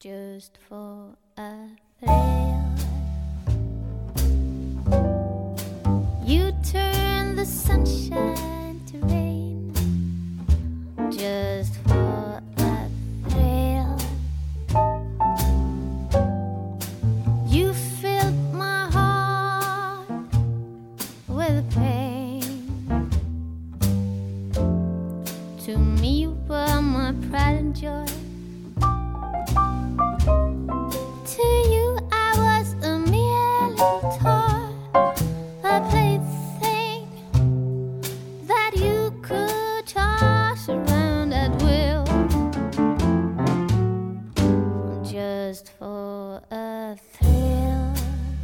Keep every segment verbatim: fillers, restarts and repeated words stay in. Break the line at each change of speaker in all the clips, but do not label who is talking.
just for a thrill. You turn the sunshine to rain just for a thrill. You filled my heart with pain. To me you were my pride and joy. To you I was a mere little toy, a plaything that you could toss around at will, just for a thrill.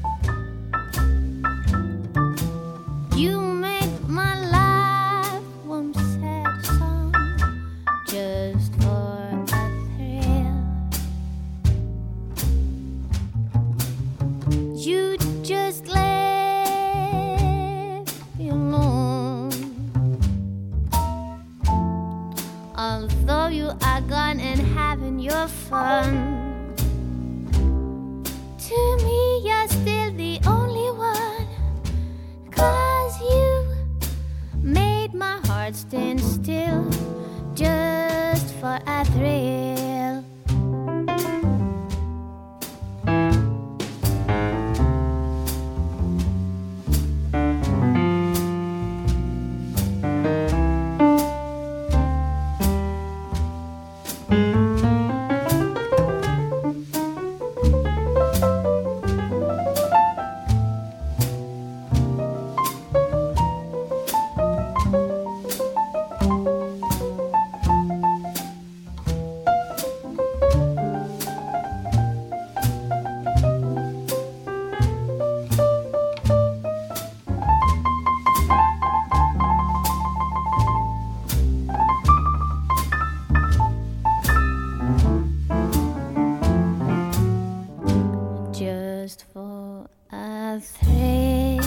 You made my life one sad song, just for a thrill. You just left me alone, although you are gone and having your fun. To me you're still the only one, 'cause you made my heart stand still just for a thrill. Just for a thrill.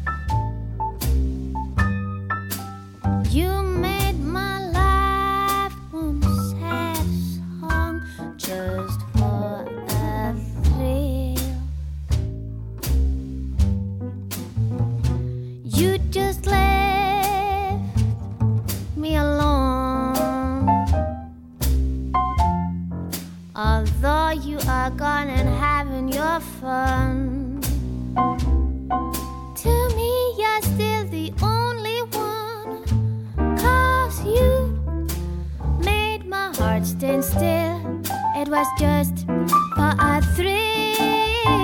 You made my life one sad song, just for a thrill. You just left me alone, although you are gone and having your fun. To me you're still the only one, 'cause you made my heart stand still. It was just for a thrill.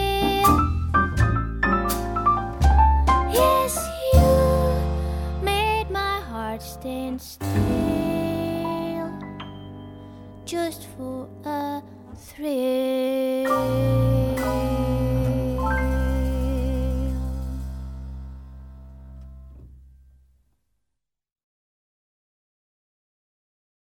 Yes, you made my heart stand still just for a thrill.